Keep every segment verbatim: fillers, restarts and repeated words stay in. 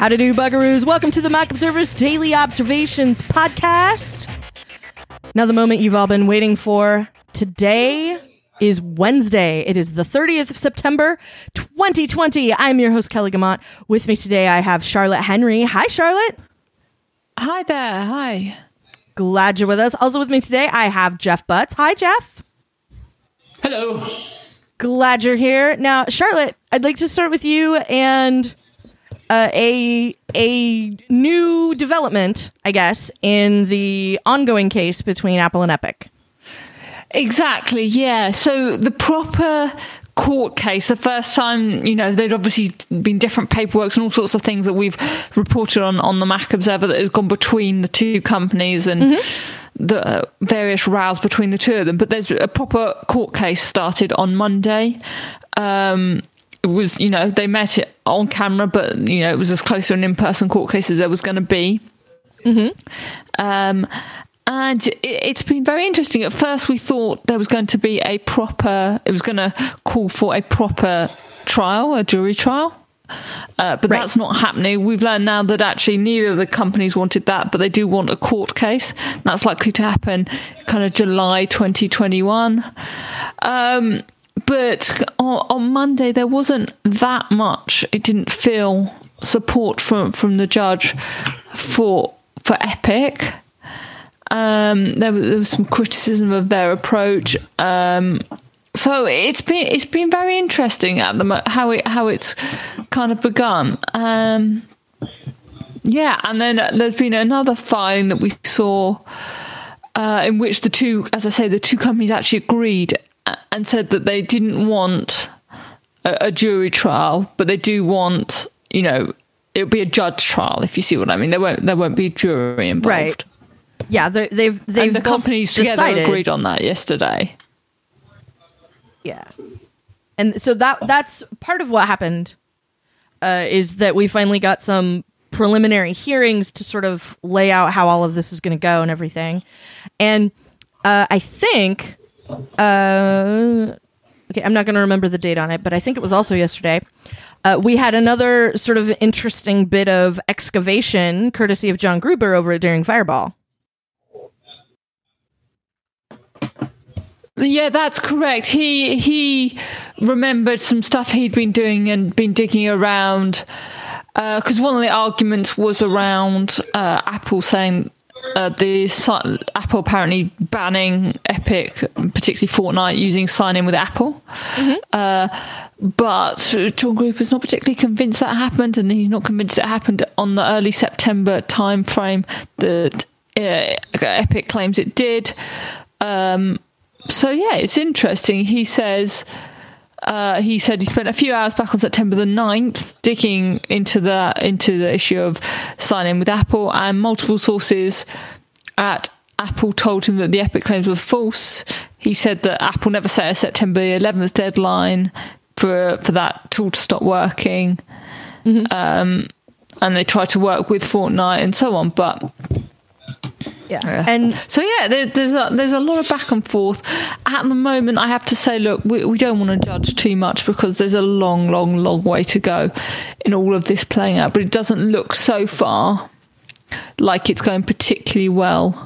How to do, Bugaroos? Welcome to the Mac Observer's Daily Observations podcast. Now, the moment you've all been waiting for. Today is Wednesday. It is the thirtieth of September, twenty twenty. I'm your host, Kelly Gamont. With me today, I have Charlotte Henry. Hi, Charlotte. Hi there. Hi. Glad you're with us. Also with me today, I have Jeff Butts. Hi, Jeff. Hello. Glad you're here. Now, Charlotte, I'd like to start with you and uh, a a new development, I guess, in the ongoing case between Apple and Epic. Exactly, yeah. So the proper court case, the first time, you know, there'd obviously been different paperworks and all sorts of things that we've reported on on the Mac Observer that has gone between the two companies and mm-hmm. the uh, various rows between the two of them. But there's a proper court case started on Monday. Um, it was, you know, they met it on camera, but, you know, it was as close to an in-person court case as there was going to be. Mm-hmm. Um, and it, it's been very interesting. At first, we thought there was going to be a proper, it was going to call for a proper trial, a jury trial. Uh, but right. That's not happening. We've learned now that actually neither of the companies wanted that, but they do want a court case. That's likely to happen kind of July twenty twenty-one. Um, but on, on Monday, there wasn't that much. It didn't feel support from, from the judge for for Epic. Um, there, was, there was some criticism of their approach. Um, so it's been it's been very interesting at the mo- how it how it's kind of begun. Um, yeah, and then there's been another filing that we saw uh, in which the two, as I say, the two companies actually agreed and said that they didn't want a, a jury trial, but they do want, you know, it'll be a judge trial, if you see what I mean. There won't there won't be a jury involved. Right. Yeah, they've they've and the companies together decided. agreed on that yesterday. Yeah, and so that that's part of what happened. Uh, is that we finally got some preliminary hearings to sort of lay out how all of this is going to go and everything, and uh, I think, uh, okay, I'm not going to remember the date on it, but I think it was also yesterday. Uh, we had another sort of interesting bit of excavation, courtesy of John Gruber over at Daring Fireball. Yeah, that's correct. He he remembered some stuff he'd been doing and been digging around, because uh, one of the arguments was around uh, Apple saying uh, the Apple apparently banning Epic, particularly Fortnite, using sign in with Apple. Mm-hmm. Uh, but John Gruber's not particularly convinced that happened, and he's not convinced it happened on the early September timeframe that uh, Epic claims it did. Um, So, yeah, it's interesting. He says uh, he said he spent a few hours back on September the ninth digging into the into the issue of sign-in with Apple, and multiple sources at Apple told him that the Epic claims were false. He said that Apple never set a September eleventh deadline for for that tool to stop working. Mm-hmm. Um, and they tried to work with Fortnite and so on, but... Yeah. yeah. And so, yeah, there, there's a, there's a lot of back and forth. At the moment, I have to say, look, we, we don't want to judge too much because there's a long, long, long way to go in all of this playing out. But it doesn't look so far like it's going particularly well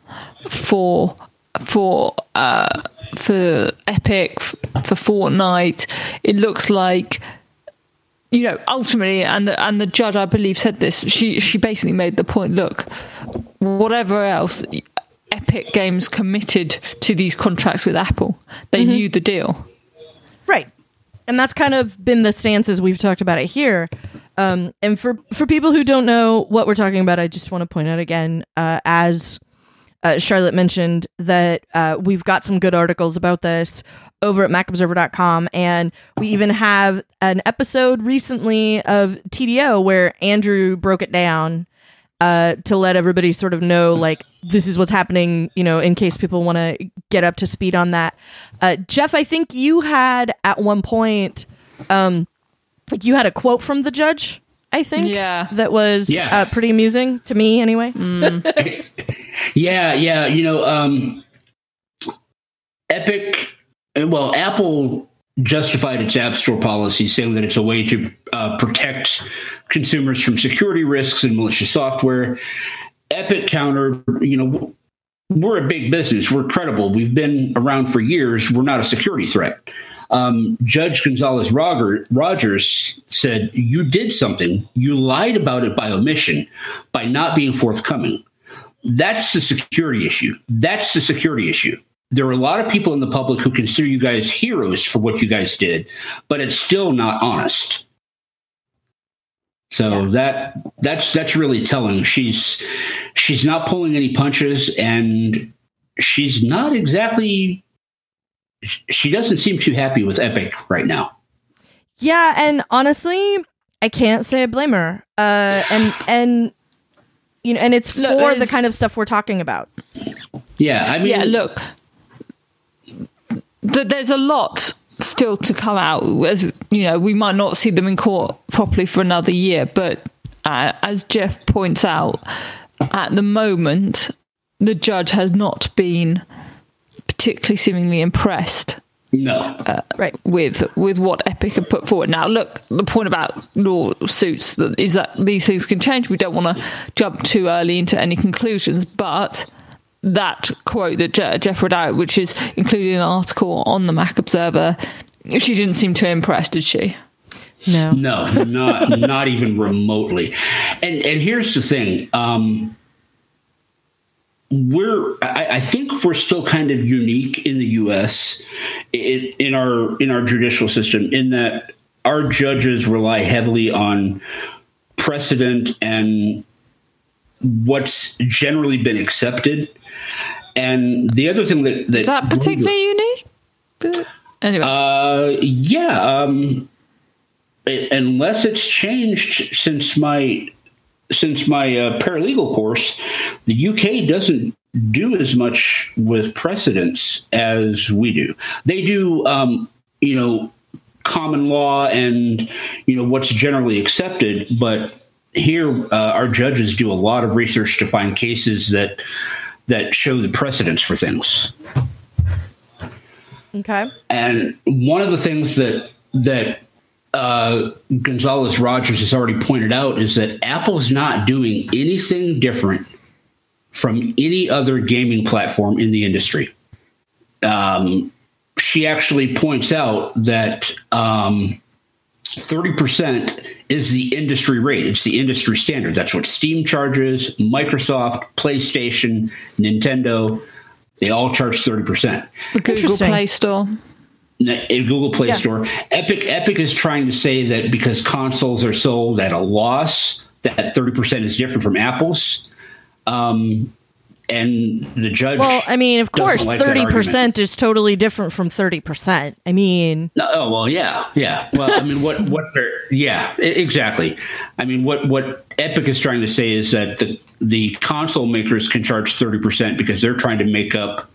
for for uh, for Epic, for Fortnite. It looks like, you know, ultimately, and the, and the judge, I believe, said this. She she basically made the point: look, whatever else, Epic Games committed to these contracts with Apple. They mm-hmm. knew the deal, right? And that's kind of been the stance as we've talked about it here. Um, and for for people who don't know what we're talking about, I just want to point out again, uh, as uh, Charlotte mentioned, that uh, we've got some good articles about this over at mac observer dot com, and we even have an episode recently of T D O where Andrew broke it down uh, to let everybody sort of know, like, this is what's happening, you know, in case people want to get up to speed on that. Uh, Jeff, I think you had at one point, um, like you had a quote from the judge, I think, yeah, that was yeah. uh, pretty amusing to me anyway. Mm. yeah, yeah, you know, um, Epic, well, Apple justified its App Store policy, saying that it's a way to uh, protect consumers from security risks and malicious software. Epic countered, you know, we're a big business. We're credible. We've been around for years. We're not a security threat. Um, Judge Gonzalez Rogers said, you did something. You lied about it by omission, by not being forthcoming. That's the security issue. That's the security issue. There are a lot of people in the public who consider you guys heroes for what you guys did, but it's still not honest. So yeah. that that's that's really telling. She's she's not pulling any punches, and she's not exactly. She doesn't seem too happy with Epic right now. Yeah, and honestly, I can't say I blame her. Uh, and and you know, and it's look, for the kind of stuff we're talking about. Yeah, I mean, yeah. Look, th- there's a lot still to come out. As you know, we might not see them in court properly for another year, but uh, as Jeff points out, at the moment, the judge has not been particularly seemingly impressed. No, uh, right with with what Epic have put forward. Now, look, the point about lawsuits is that these things can change. We don't want to jump too early into any conclusions, but that quote that Je- Jeff read out, which is included in an article on the Mac Observer, she didn't seem too impressed, did she? No, no, not not even remotely. And and here's the thing. Um, We're, I, I think we're still kind of unique in the U S in, in our in our judicial system, in that our judges rely heavily on precedent and what's generally been accepted. And the other thing that that, Is that particularly unique? But anyway, uh, yeah, um, it, unless it's changed since my. Since my uh, paralegal course, the U K doesn't do as much with precedents as we do. They do, um, you know, common law and, you know, what's generally accepted. But here, uh, our judges do a lot of research to find cases that that show the precedents for things. Okay. And one of the things that that Uh, Gonzalez Rogers has already pointed out is that Apple's not doing anything different from any other gaming platform in the industry. Um, she actually points out that um, thirty percent is the industry rate. It's the industry standard. That's what Steam charges, Microsoft, PlayStation, Nintendo. They all charge thirty percent. The Google Play Store. In Google Play yeah. Store. Epic Epic is trying to say that because consoles are sold at a loss, that thirty percent is different from Apple's. Um, and the judge. Well, I mean, of course, like thirty percent is totally different from thirty percent. I mean. No, oh, well, yeah, yeah. Well, I mean, what, what they're, yeah, exactly. I mean, what, what Epic is trying to say is that the, the console makers can charge thirty percent because they're trying to make up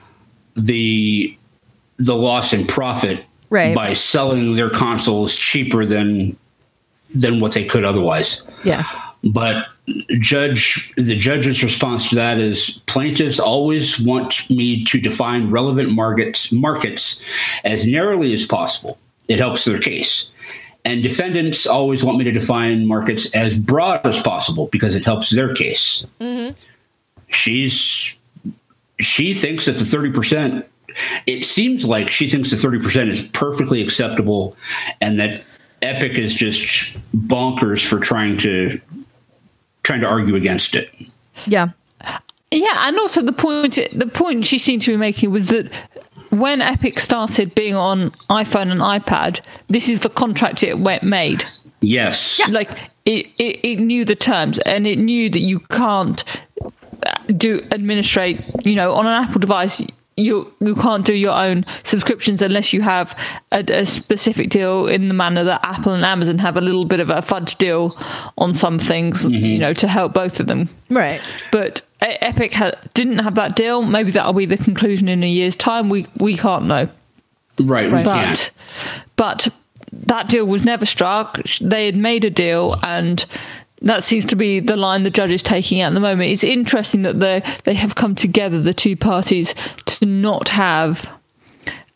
the, the loss in profit right. by selling their consoles cheaper than than what they could otherwise. Yeah. But judge the judge's response to that is plaintiffs always want me to define relevant markets markets as narrowly as possible. It helps their case. And defendants always want me to define markets as broad as possible because it helps their case. Mm-hmm. She's she thinks that the thirty percent It seems like she thinks the thirty percent is perfectly acceptable and that Epic is just bonkers for trying to trying to argue against it. Yeah. Yeah, and also the point the point she seemed to be making was that when Epic started being on iPhone and iPad, this is the contract it went made. Yes. Yeah. Like it, it, it knew the terms and it knew that you can't do administrate, you know, on an Apple device. You you can't do your own subscriptions unless you have a, a specific deal in the manner that Apple and Amazon have a little bit of a fudge deal on some things, mm-hmm. you know, to help both of them. Right. But Epic ha- didn't have that deal. Maybe that'll be the conclusion in a year's time. We we can't know. Right. We but, can't. But that deal was never struck. They had made a deal and that seems to be the line the judge is taking at the moment. It's interesting that they they have come together, the two parties, to not have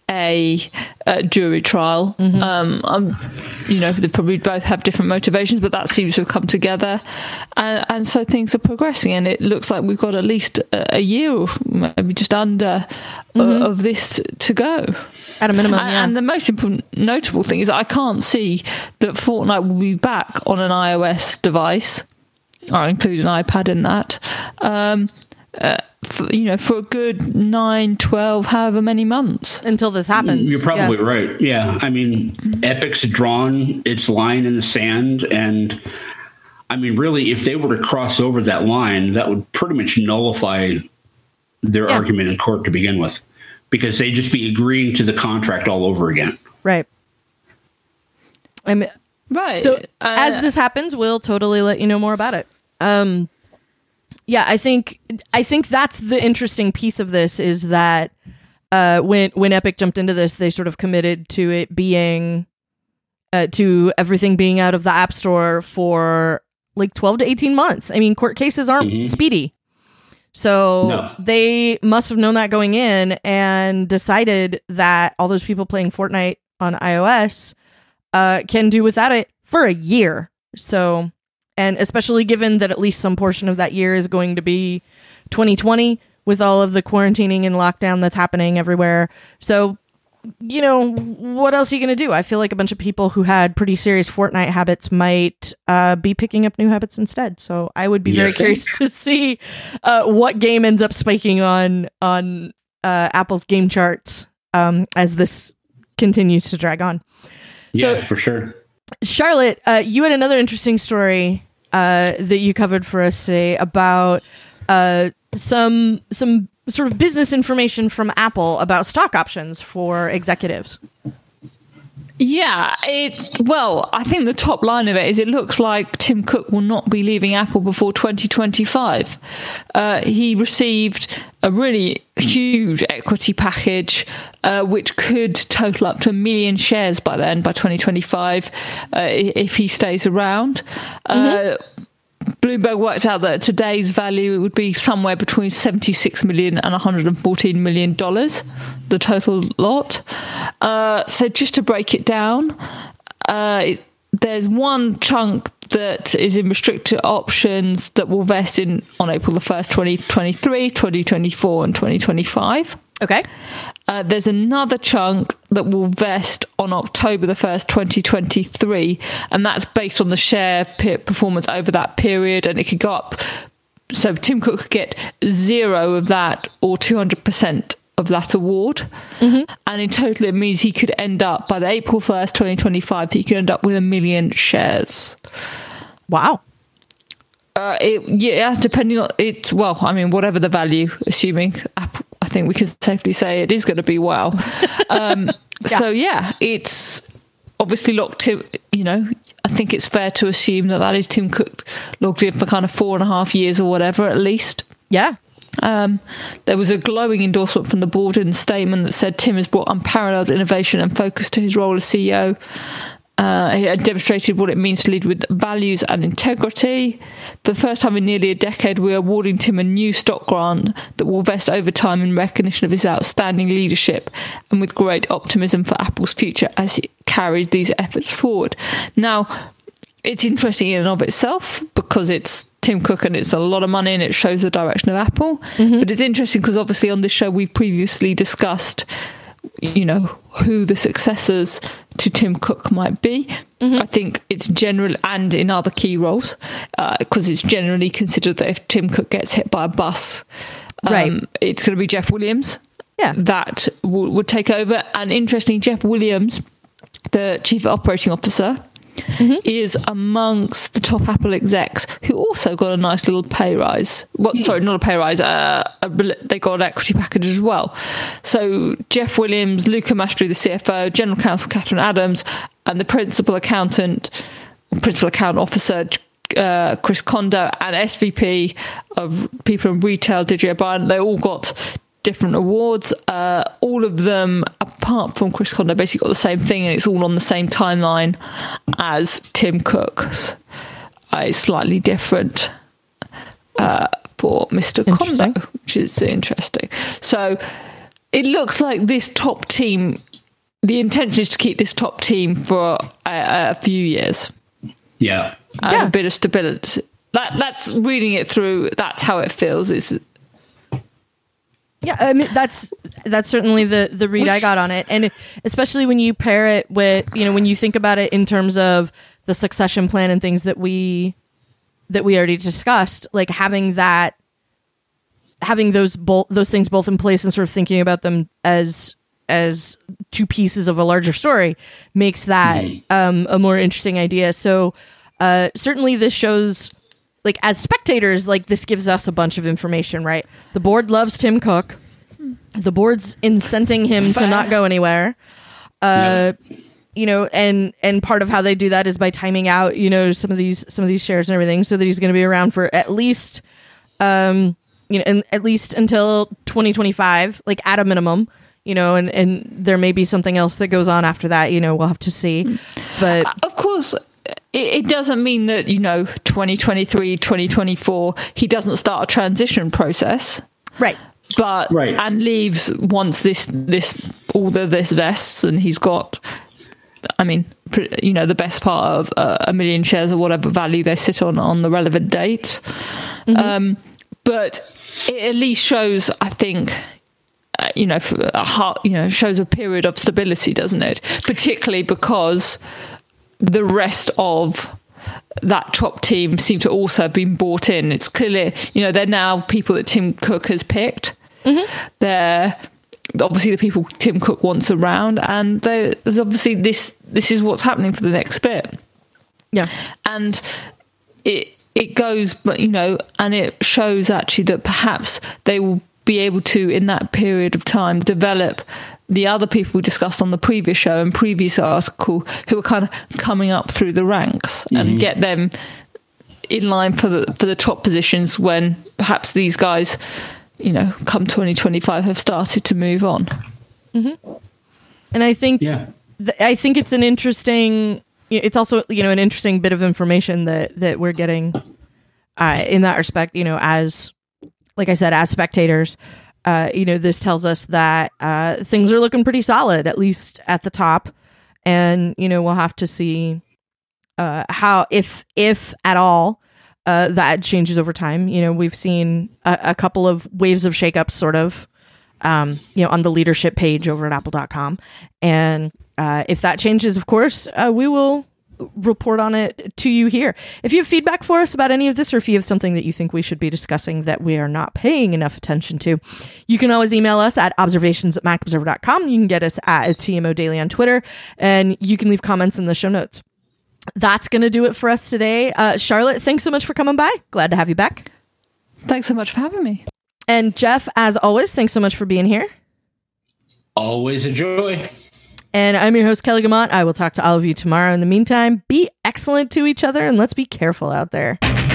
a, a jury trial. Mm-hmm. Um, um, you know, they probably both have different motivations, but that seems to have come together. And, and so things are progressing, and it looks like we've got at least a, a year or maybe just under mm-hmm. uh, of this to go. At a minimum, and, yeah. And the most important, notable thing is I can't see that Fortnite will be back on an iOS device. I include an iPad in that. Um, uh, for, you know, for a good nine, twelve, however many months. Until this happens. You're probably yeah. right. Yeah. I mean, Epic's drawn its line in the sand. And I mean, really, if they were to cross over that line, that would pretty much nullify their yeah. argument in court to begin with, because they'd just be agreeing to the contract all over again. Right. I mean, right. So uh, as this happens, we'll totally let you know more about it. Um, yeah, I think I think that's the interesting piece of this is that uh, when when Epic jumped into this, they sort of committed to it being uh, to everything being out of the App Store for like twelve to eighteen months. I mean, court cases aren't mm-hmm. speedy. So no. They must have known that going in and decided that all those people playing Fortnite on iOS uh, can do without it for a year. So, and especially given that at least some portion of that year is going to be twenty twenty with all of the quarantining and lockdown that's happening everywhere. So, you know, what else are you going to do? I feel like a bunch of people who had pretty serious Fortnite habits might uh, be picking up new habits instead. So I would be very yes. curious to see uh, what game ends up spiking on on uh, Apple's game charts um, as this continues to drag on. Yeah, so, for sure. Charlotte, uh, you had another interesting story uh, that you covered for us today about uh, some some. sort of business information from Apple about stock options for executives. Yeah, it well, I think the top line of it is it looks like Tim Cook will not be leaving Apple before twenty twenty-five. Uh, he received a really huge equity package, uh, which could total up to a million shares by then, by twenty twenty-five, uh, if he stays around. Mm-hmm. Uh, Bloomberg worked out that at today's value, it would be somewhere between seventy-six million and one hundred fourteen million dollars, the total lot. Uh, so just to break it down, uh, it, there's one chunk that is in restricted options that will vest in on April the first, twenty twenty-three, twenty twenty-four, and twenty twenty-five. Okay. Uh, there's another chunk that will vest on October the first, twenty twenty-three, and that's based on the share performance over that period, and it could go up. So Tim Cook could get zero of that or two hundred percent of that award. Mm-hmm. And in total, it means he could end up, by the April first, twenty twenty-five, he could end up with a million shares. Wow. Uh, it, yeah, depending on it. Well, I mean, whatever the value, assuming Apple, I think we can safely say it is going to be wow. Um, yeah. So yeah, it's obviously locked in. You know, I think it's fair to assume that that is Tim Cook logged in for kind of four and a half years or whatever, at least. Yeah. Um, there was a glowing endorsement from the board in the statement that said Tim has brought unparalleled innovation and focus to his role as C E O. Uh, he had demonstrated what it means to lead with values and integrity. For the first time in nearly a decade, we're awarding Tim a new stock grant that will vest over time in recognition of his outstanding leadership and with great optimism for Apple's future as he carries these efforts forward. Now, it's interesting in and of itself because it's Tim Cook and it's a lot of money and it shows the direction of Apple. Mm-hmm. But it's interesting because obviously on this show we previously discussed, you know, who the successors to Tim Cook might be. Mm-hmm. I think it's general and in other key roles because uh, it's generally considered that if Tim Cook gets hit by a bus, um, right. it's going to be Jeff Williams yeah. that w- would take over. And interesting, Jeff Williams, the Chief Operating Officer, mm-hmm. is amongst the top Apple execs who also got a nice little pay rise. Well, mm. Sorry, not a pay rise. Uh, a, they got an equity package as well. So Jeff Williams, Luca Mastri, the C F O, General Counsel Catherine Adams, and the Principal Accountant, Principal Account Officer uh, Chris Kondo, and S V P of People in Retail, Didier Bryan. They all got different awards. Uh, all of them, apart from Chris Kondo, basically got the same thing, and it's all on the same timeline as Tim Cook's. Uh, it's slightly different uh, for Mister Kondo, which is interesting. So it looks like this top team, the intention is to keep this top team for a, a few years. Yeah. And yeah. a bit of stability. That that's reading it through. That's how it feels. It's yeah. I mean, that's that's certainly the the read Which, I got on it, and especially when you pair it with, you know, when you think about it in terms of the succession plan and things that we that we already discussed, like having that, having those both those things both in place and sort of thinking about them as as two pieces of a larger story makes that mm-hmm. um, a more interesting idea. So uh, certainly this shows. Like, as spectators, like, this gives us a bunch of information, right? The board loves Tim Cook. The board's incenting him to not go anywhere. Uh, yep. You know, and and part of how they do that is by timing out, you know, some of these some of these shares and everything, so that he's going to be around for at least, um, you know, and at least until twenty twenty-five, like at a minimum. You know, and and there may be something else that goes on after that. You know, we'll have to see. But of course. It doesn't mean that, you know, twenty twenty-three, twenty twenty-four, he doesn't start a transition process. Right. But, right. and leaves once this, this, all the, this vests and he's got, I mean, you know, the best part of uh, a million shares or whatever value they sit on, on the relevant date. Mm-hmm. Um, but it at least shows, I think, uh, you know, a heart, you know, shows a period of stability, doesn't it? Particularly because the rest of that top team seem to also have been bought in. It's clearly, you know, they're now people that Tim Cook has picked. Mm-hmm. They're obviously the people Tim Cook wants around, and there's obviously this. This is what's happening for the next bit. Yeah, and it it goes, but you know, and it shows actually that perhaps they will be able to, in that period of time, develop the other people we discussed on the previous show and previous article who are kind of coming up through the ranks mm-hmm. and get them in line for the for the top positions when perhaps these guys, you know, come twenty twenty-five have started to move on. Mm-hmm. And I think, yeah. th- I think it's an interesting, it's also, you know, an interesting bit of information that, that we're getting uh, in that respect, you know, as, like I said, as spectators. Uh, you know, this tells us that uh, things are looking pretty solid, at least at the top. And, you know, we'll have to see uh, how, if if at all, uh, that changes over time. You know, we've seen a, a couple of waves of shakeups sort of, um, you know, on the leadership page over at apple dot com. And uh, if that changes, of course, uh, we will report on it to you here. If you have feedback for us about any of this, or if you have something that you think we should be discussing that we are not paying enough attention to, you can always email us at observations at mac observer dot com. You can get us at T M O Daily on Twitter, and you can leave comments in the show notes. That's going to do it for us today. Uh, Charlotte, thanks so much for coming by. Glad to have you back. Thanks so much for having me. And Jeff, as always, thanks so much for being here. Always a joy. And I'm your host, Kelly Guimont. I will talk to all of you tomorrow. In the meantime, be excellent to each other and let's be careful out there.